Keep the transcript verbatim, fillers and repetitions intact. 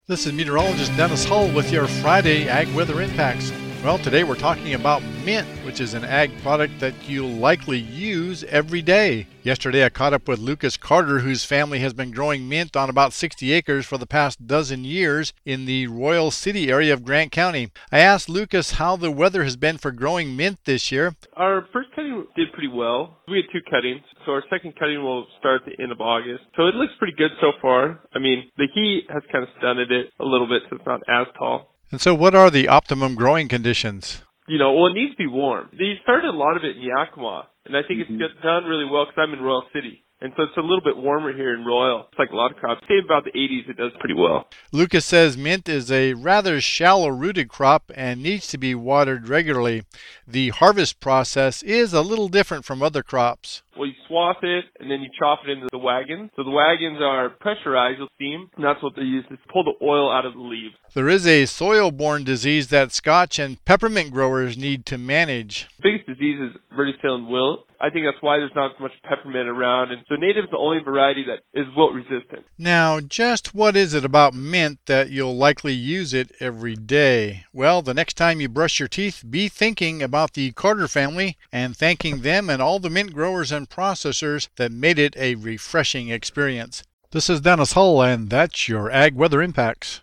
This is meteorologist Dennis Hull with your Friday Ag Weather Impacts. Well, today we're talking about mint, which is an ag product that you'll likely use every day. Yesterday I caught up with Lucas Carter, whose family has been growing mint on about sixty acres for the past dozen years in the Royal City area of Grant County. I asked Lucas how the weather has been for growing mint this year. Our first cutting did pretty well. We had two cuttings, so our second cutting will start at the end of August. So it looks pretty good so far. I mean, the heat has kind of stunted it a little bit, so it's not as tall. And so what are the optimum growing conditions? You know, well, it needs to be warm. They started a lot of it in Yakima, and I think Mm-hmm. it's done really well because I'm in Royal City. And so it's a little bit warmer here in Royal. It's like a lot of crops. Say about the eighties, it does pretty well. Lucas says mint is a rather shallow-rooted crop and needs to be watered regularly. The harvest process is a little different from other crops. Well, you swath it, and then you chop it into the wagons. So the wagons are pressurized with steam, and that's what they use to pull the oil out of the leaves. There is a soil-borne disease that Scotch and peppermint growers need to manage. The biggest disease is verticillium and wilt. I think that's why there's not as much peppermint around. And so native is the only variety that is wilt resistant. Now, just what is it about mint that you'll likely use it every day? Well, the next time you brush your teeth, be thinking about the Carter family and thanking them and all the mint growers and processors that made it a refreshing experience. This is Dennis Hull, and that's your Ag Weather Impacts.